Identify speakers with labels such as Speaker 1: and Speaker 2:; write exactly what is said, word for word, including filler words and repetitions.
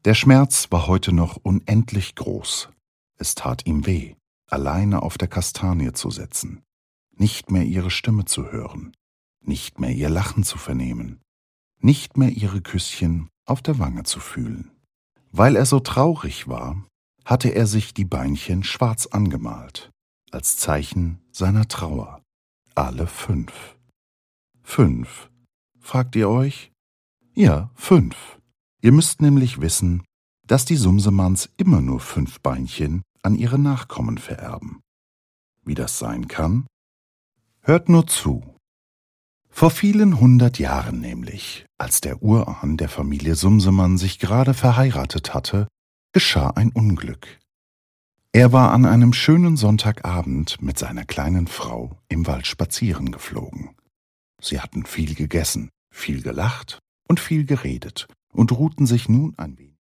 Speaker 1: Der Schmerz war heute noch unendlich groß. Es tat ihm weh, alleine auf der Kastanie zu sitzen, nicht mehr ihre Stimme zu hören, nicht mehr ihr Lachen zu vernehmen, nicht mehr ihre Küsschen auf der Wange zu fühlen. Weil er so traurig war, hatte er sich die Beinchen schwarz angemalt, als Zeichen seiner Trauer. Alle fünf. Fünf, fragt ihr euch? Ja, fünf. Ihr müsst nämlich wissen, dass die Sumsemanns immer nur fünf Beinchen an ihre Nachkommen vererben. Wie das sein kann? Hört nur zu. Vor vielen hundert Jahren nämlich, als der Urahn der Familie Sumsemann sich gerade verheiratet hatte, geschah ein Unglück. Er war an einem schönen Sonntagabend mit seiner kleinen Frau im Wald spazieren geflogen. Sie hatten viel gegessen, viel gelacht und viel geredet und ruhten sich nun ein wenig.